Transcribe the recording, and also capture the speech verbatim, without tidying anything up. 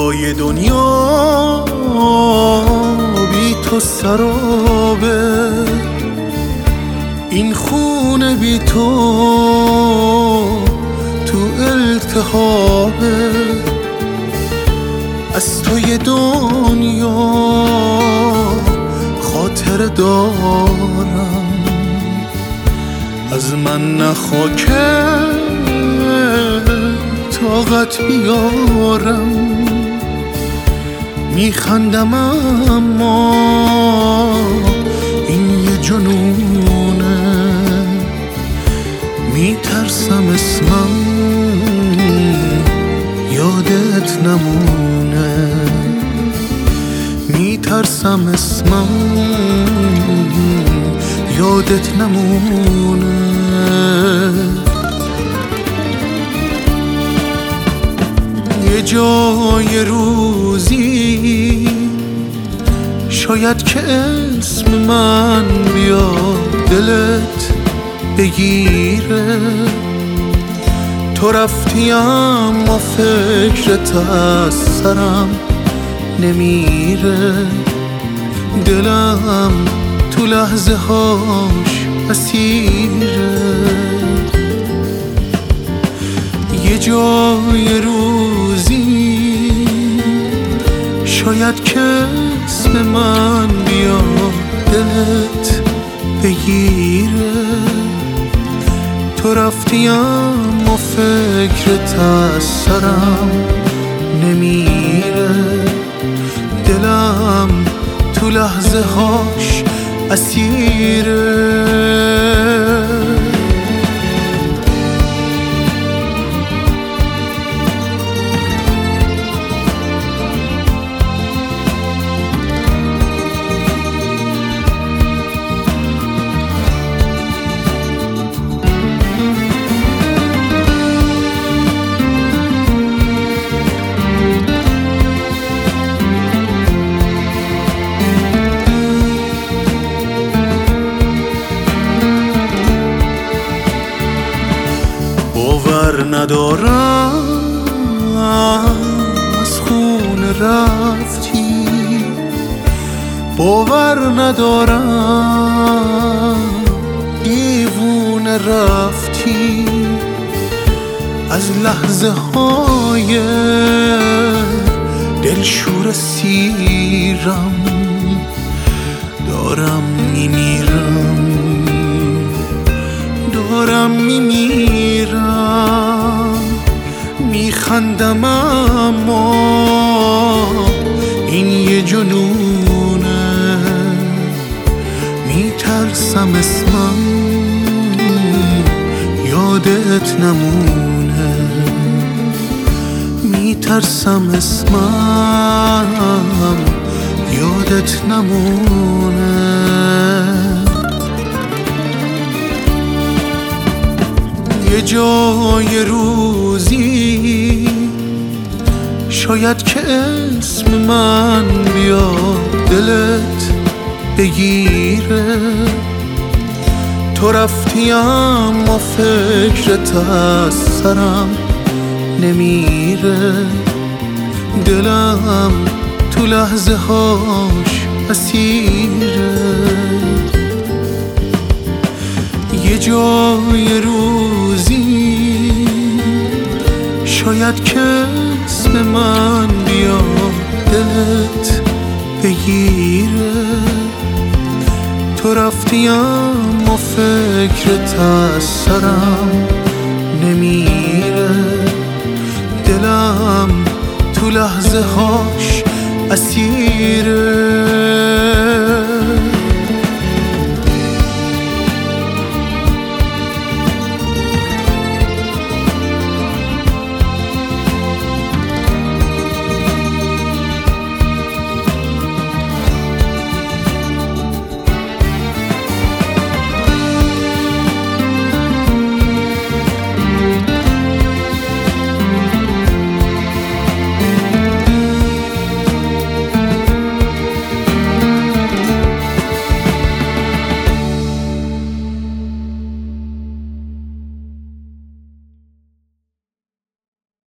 جای دنیا بی تو سرابه، این خونه بی تو تو التهابه. از توی دنیا خاطر دارم، از من نخواکه طاقت بیارم. میخندم اما این یه جنونه، میترسم اسمم یادت نمونه، میترسم اسمم یادت نمونه. یه جای روزی شاید که اسم من بیاد دلت بگیره، تو رفتی اما فکرت از سرم نمیره. دلم تو لحظه هاش اسیره. یه جای روزی شاید که اسم من بیاد دلت بگیره، تو رفتی اما فکرت از سرم نمیره. دلم تو لحظه هاش اسیره. باور ندارم از خون رفتی، باور ندارم دیوونه رفتی. از لحظه های دلشور سیرم دارم میمیرم، دارم میمیرم. میخندم اما این یه جنونه، میترسم اسمم یادت نمونه، میترسم اسمم یادت نمونه. یه جای روزی شاید که اسم من بیاد دلت بگیره، تو رفتی اما فکرت از سرم نمیره. دلم تو لحظه هاش اسیره. یه جای روزی شاید که اسم من بیاد دلت بگیره، تو رفتی اما فکرت از سرم نمیره. دلم تو لحظه هاش اسیره.